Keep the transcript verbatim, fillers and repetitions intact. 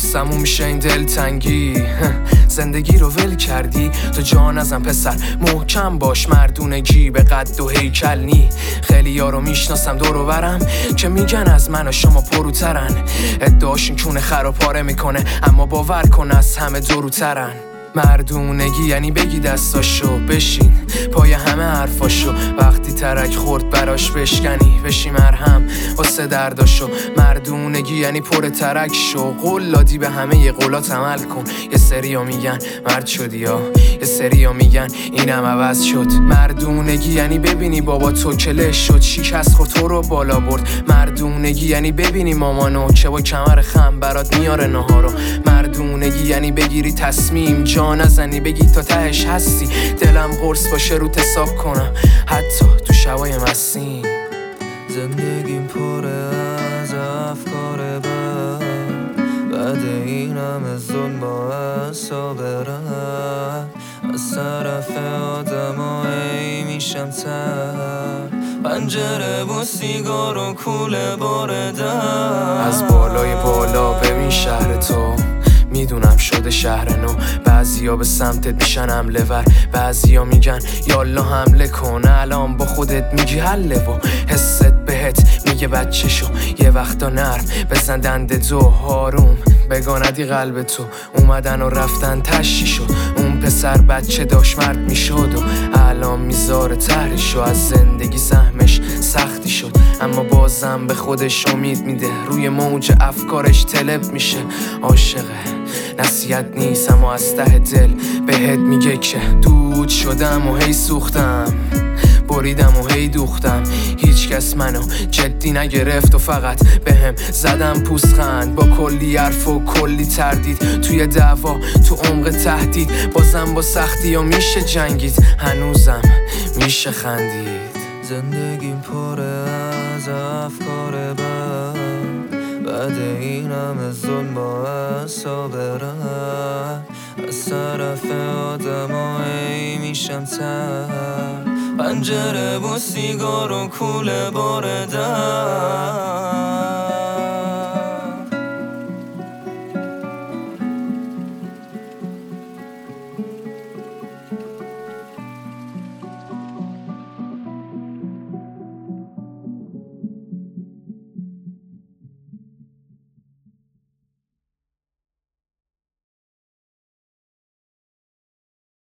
سموم میشه این دلتنگی. زندگی رو ول کردی تو جان ازم پسر، محکم باش مردونگی به قد و هیکل نی. خیلی یارو میشناسم دور و برم که میگن از من و شما پروترن. ادعاشون کونه خراب پاره میکنه اما باور کن از همه دروترن. مردونگی یعنی بگی دستاشو بشین پای همه حرفاشو، وقتی ترک خورد براش بشکنی بشی مرهم واسه درداشو. مردونگی یعنی پر ترک شو، قول دادی به همه ی قولات عمل کن. یه سریا میگن مرد شدی یا یه سریا میگن اینم عوض شد. مردونگی یعنی ببینی بابا تو کله شد، شکست خورد تو رو بالا برد. مردونگی یعنی ببینی مامانو که با کمر خم برات میاره نهارو. مردونگی یعنی بگیری تصمیم جا نزنی بگی تا تهش هستی، دلم قرص باشه روت حساب کنم حتی تو شبای مسین. زندگیم پره از افکار بد، بعد این همه ظلم با حساب رد. از طرف آدمایی میشم تر، پنجره و سیگار و کوله بارده. از بالای بالا ببین شهر تو، میدونم شده شهر نو. بعضیا به سمتت میشن حمله ور، بعضیا میگن یالا حمله کن. الان با خودت میگی حله و حست بهت میگه بچه شو. یه وقتا نرم بزن دنده دو هاروم بگاندی قلب تو. اومدن و رفتن تشی شد، اون پسر بچه داشت مرد میشد و الان میذاره تهرشو. از زندگی سهمش سختی شد اما بازم به خودش امید میده، روی موج افکارش طلب میشه. عاشقه نصیحت نیست اما از ته دل بهت میگه که دود شدم و هی سوختم، بریدم و هی دوختم. هیچ کس منو جدی نگرفت و فقط بهم زدم پوزخند با کلی حرف و کلی تردید. توی دعوا تو عمق تهدید بازم با سختی و میشه جنگید، هنوزم میشه خندید. زندگیم پره از افکار بد، بعد این همه ظلم با حساب رد. از طرف آدمایی میشم تر، پنجره و سیگار و کوله بارده.